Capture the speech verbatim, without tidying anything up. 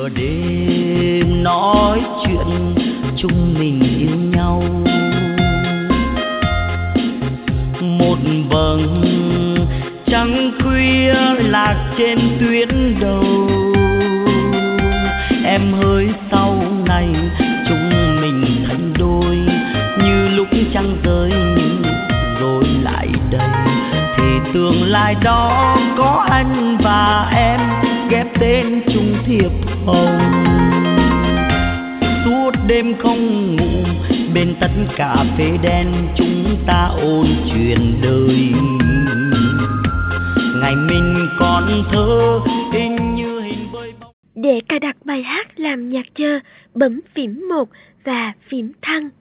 nửa đêm nói chuyện chúng mình yêu nhau. Một vầng trăng khuya lạc trên tuyến đầu, em hỡi sau này chúng mình thành đôi, như lúc trăng rơi rồi lại đây. Thì tương lai đó có anh và em ghép tên chung thiệp hồng. Suốt đêm không ngủ bên tách cà phê đen, chúng ta ôn chuyện đời. Ngày mình còn thơ hình như hình với bóng. Để cài đặt bài hát làm nhạc chờ, bấm phím một và phím thăng.